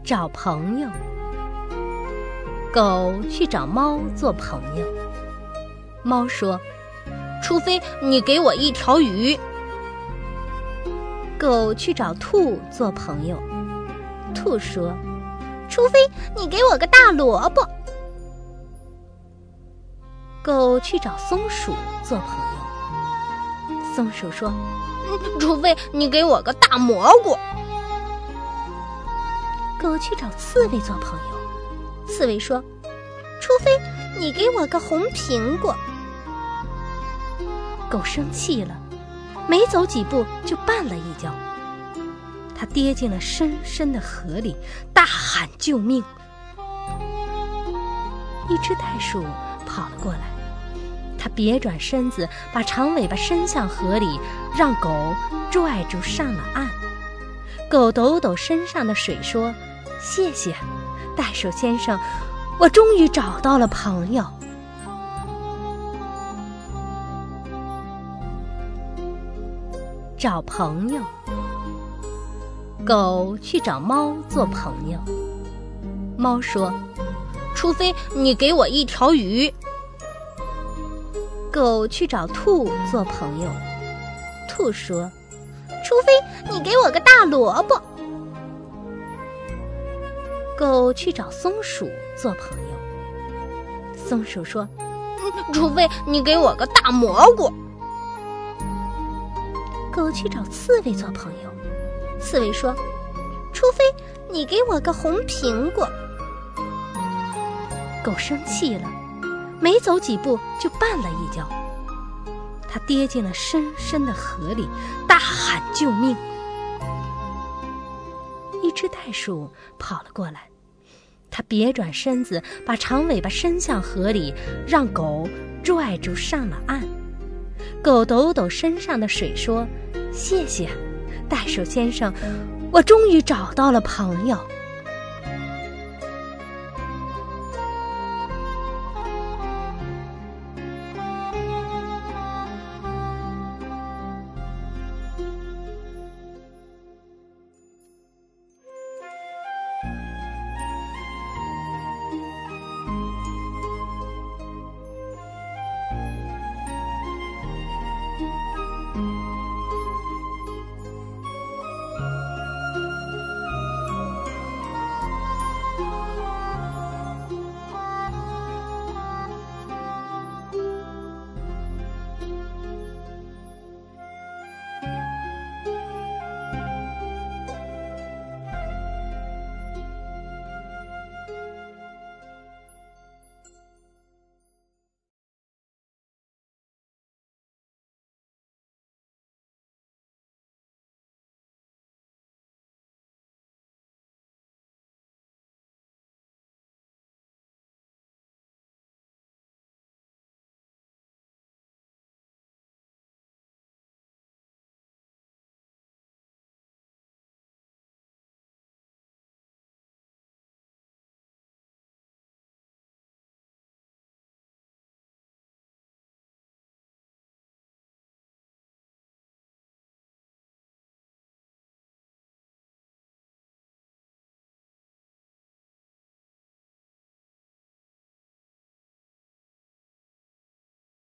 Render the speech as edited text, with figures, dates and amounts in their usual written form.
找朋友。狗去找猫做朋友。猫说：除非你给我一条鱼。狗去找兔做朋友。兔说：除非你给我个大萝卜。狗去找松鼠做朋友。松鼠说：除非你给我个大蘑菇。狗去找刺猬做朋友。刺猬说：除非你给我个红苹果。狗生气了，没走几步就绊了一跤，它跌进了深深的河里，大喊救命。一只袋鼠跑了过来，它别转身子，把长尾巴伸向河里，让狗拽住上了岸。狗抖抖身上的水说：谢谢，袋鼠先生，我终于找到了朋友。找朋友。狗去找猫做朋友。猫说：除非你给我一条鱼。狗去找兔做朋友。兔说：除非你给我个大萝卜。狗去找松鼠做朋友。松鼠说：除非你给我个大蘑菇。狗去找刺猬做朋友。刺猬说：除非你给我个红苹果。狗生气了，没走几步就绊了一跤，它跌进了深深的河里，大喊救命。一只袋鼠跑了过来，它别转身子，把长尾巴伸向河里，让狗拽住上了岸。狗抖抖身上的水说：谢谢，袋鼠先生，我终于找到了朋友。